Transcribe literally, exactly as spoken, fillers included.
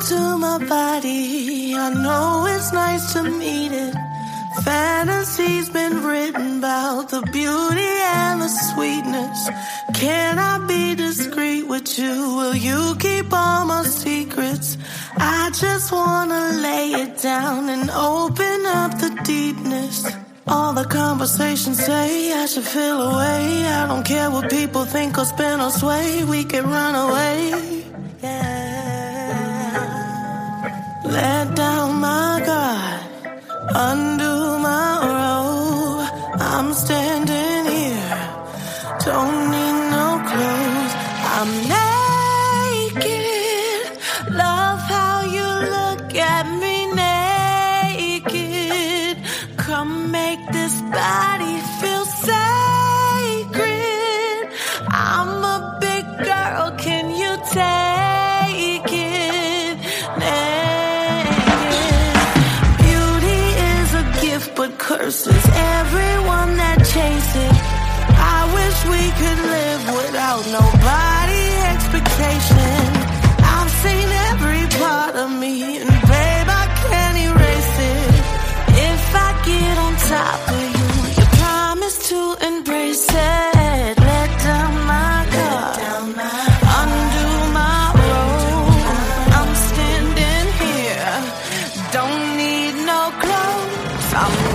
to my body. I know it's nice to meet it. Fantasy's been written about the beauty and the sweetness. Can I be discreet with you? Will you keep all my secrets? I just wanna lay it down and open up the deepness. All the conversations say I should feel away. I don't care what people think or spin or sway. We can run away, yeah. Let down my guard, undo my robe. I'm standing here, don't need no clothes. I'm naked, love how you look at me naked. Come make this body feel sacred. I'm a big girl, can you take it? Naked. Beauty is a gift but curses everyone that chase it. I wish we could live without nobody expectation. I've seen every part of me and babe I can't erase it. If I get on top of you, you promise to embrace it. Let down my guard, undo my robe. I'm standing here, don't need no clothes. I'm